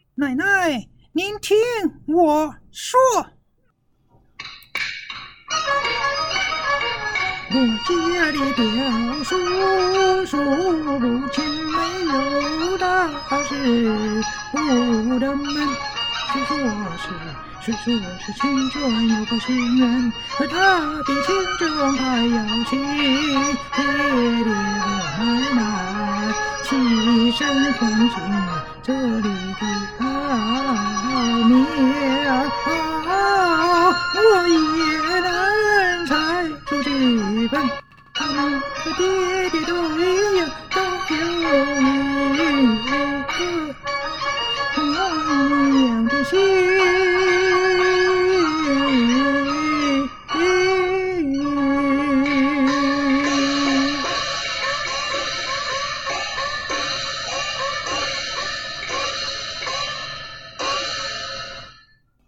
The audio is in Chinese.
奶奶，您听我说，我家里表叔如今没有大事不登门。虽说是亲眷有个心愿，可他比亲眷还要亲。爹爹和奶奶起身欢庆这里的奥妙，我也能猜出几分。他们和爹爹对呀都有一颗同样的心。